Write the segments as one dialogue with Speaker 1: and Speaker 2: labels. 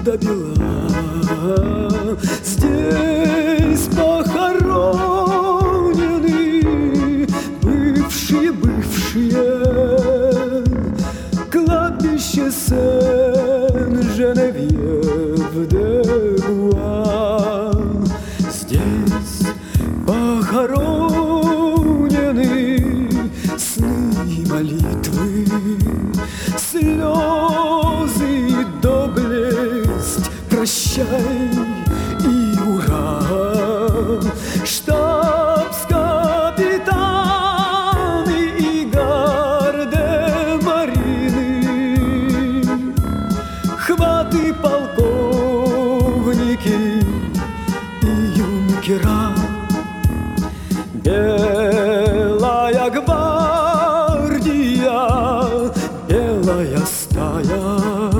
Speaker 1: до бела. Здесь похоронены бывшие кладбище Сен-Женевьев-де-Буа. Здесь похоронены сны и молитвы, слезы и доблесть, прощай и ура. Штабс-капитаны и гардемарины, хваты полковники и юнкера. Белая гвардия, белая стая,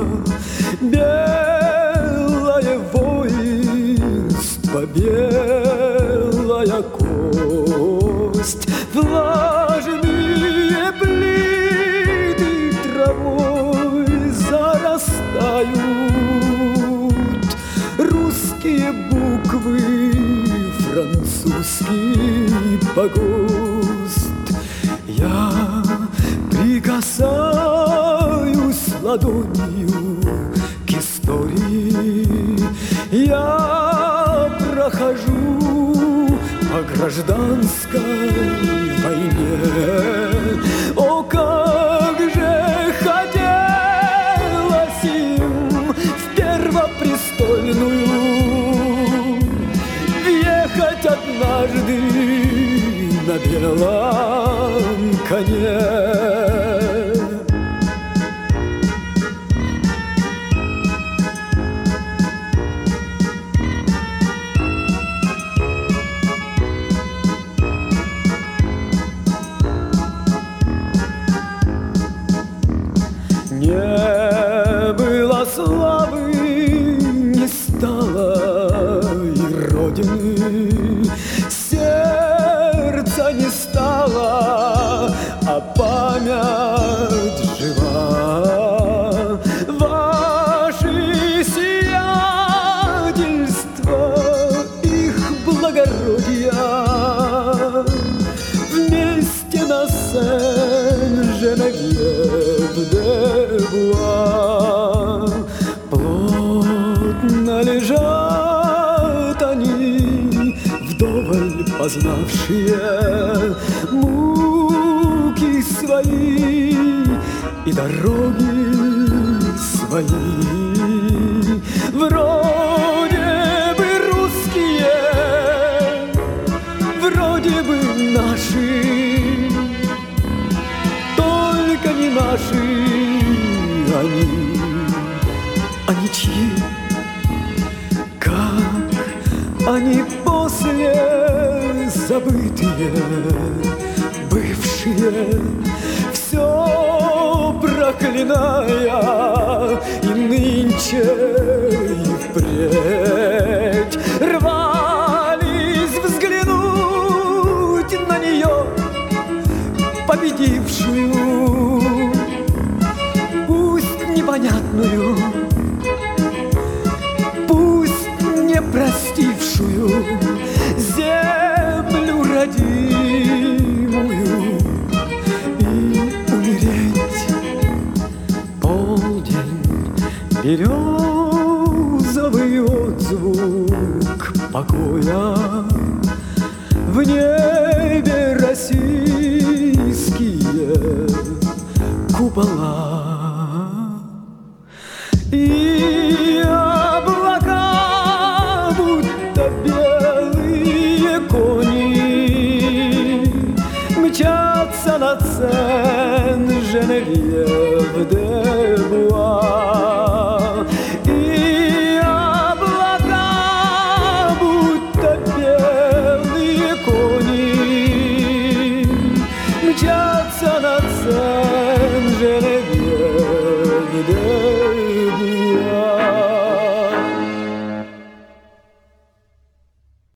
Speaker 1: белое воинство, белая кость, влажные плиты травой зарастают, русские буквы, французский погост. Я прикасаюсь ладонью к истории, я прохожу по гражданской войне. О, как же хотелось им в первопрестольную въехать однажды на белом коне. Не было славы, не стало и родины, сердца не стало, а память жива. Ваши сиятельства, их благородия, вместе на Сен-Женевьев-де-Буа. Плотно лежат они, вдоволь познавшие муки свои и дороги свои. Вроде бы русские, вроде бы наши, только не наши они чьи? Как они после забытые, бывшие, все проклиная, и нынче и впредь рвались взглянуть на нее, победившую, пусть непонятную, пусть не простившую землю родимую, и умереть. Полдень, березовый отзвук покоя, в небе российские купола. И облака, будто белые кони, мчатся над Сен-Женевьев-де-Буа. И облака, будто белые кони, мчатся над Сен-Женевьев-де-Буа.